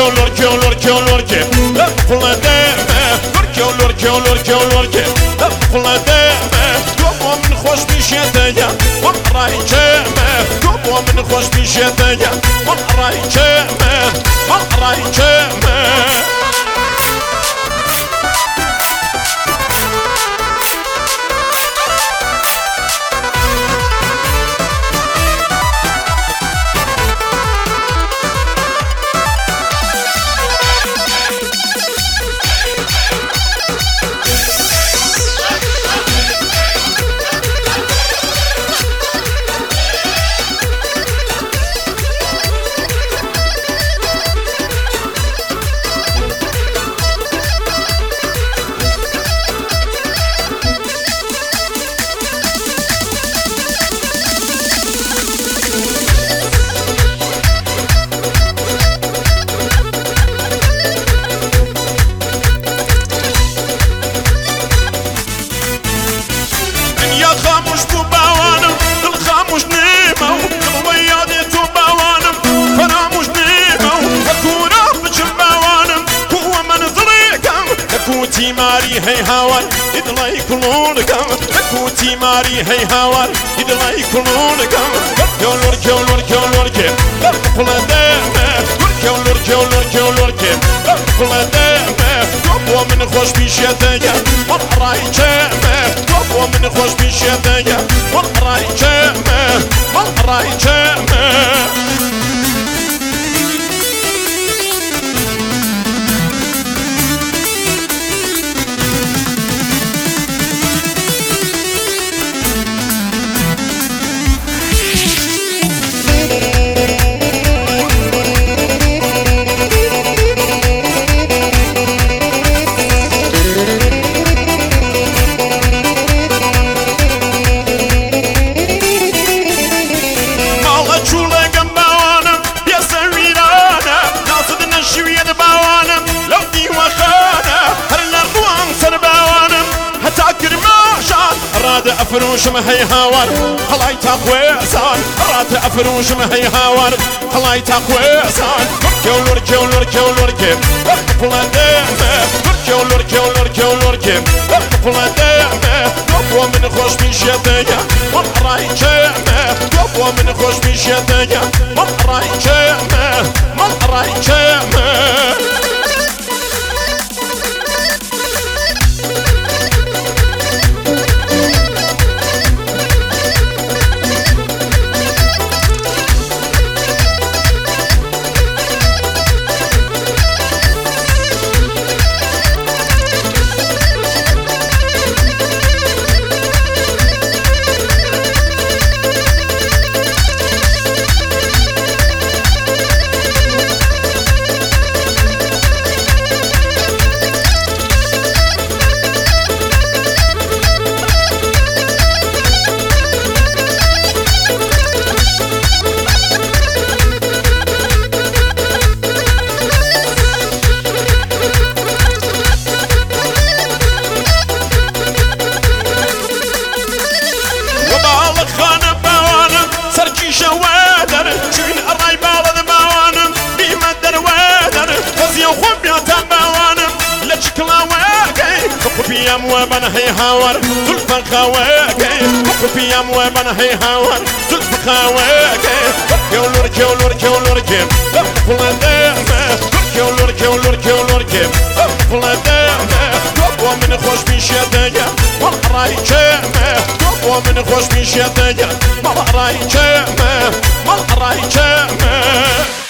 لورکه فڵە دێمە لورکه فڵە دێمە تۆ بۆ من خۆش پیشێتەیە وەم ڕایکێمە تۆ بۆ من خۆش پیشێتەیە وەم ڕایکێمە خاموش بو باوانم دل خاموش نیمو دڵ یادێ تۆ باوانم فراموش نیمو هەکوورا بچم باوانم کووە من دڵێکم هەکوتی ماری هەی هاوار دڵی کوڵۆڵەکەم هەکوتی ماری هەی هاوار دڵی کوڵۆڵەکەم لورکه فڵە دێمە لورکه فڵە دێمە تۆ بۆ من خۆش پیشێتەیە وەم ڕایکێمە تۆ بۆ من خۆش پیشێتەیە وەم ڕایکێمە أفروشم هي هاور هلاي تقويسان رات أفروشم هي هاور هلاي تقويسان لوركه فڵە دێمە لوركه فڵە دێمە تۆ بۆ من خۆش پیشێتەیە وەم ڕایکێمە تۆ بۆ من خۆش پیشێتەیە وەم ڕایکێمە بيام وبن هي هاور زلفة خواكي بيام وبن هي هاور زلفة خواكي لوركه فڵە دێمە لوركه فڵە دێمە تۆ بۆ من خۆش پیشێتەیە وەم ڕایکێمە تۆ بۆ من خۆش پیشێتەیە وەم ڕایکێمە